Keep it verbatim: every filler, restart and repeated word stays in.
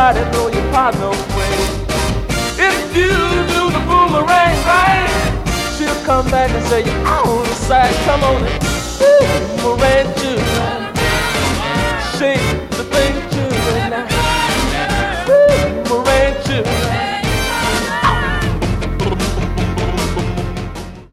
everybody know your partner away. If you do the boomerang right, she'll come back and say you're out of sight. Come on and boomerang too. Shake the thing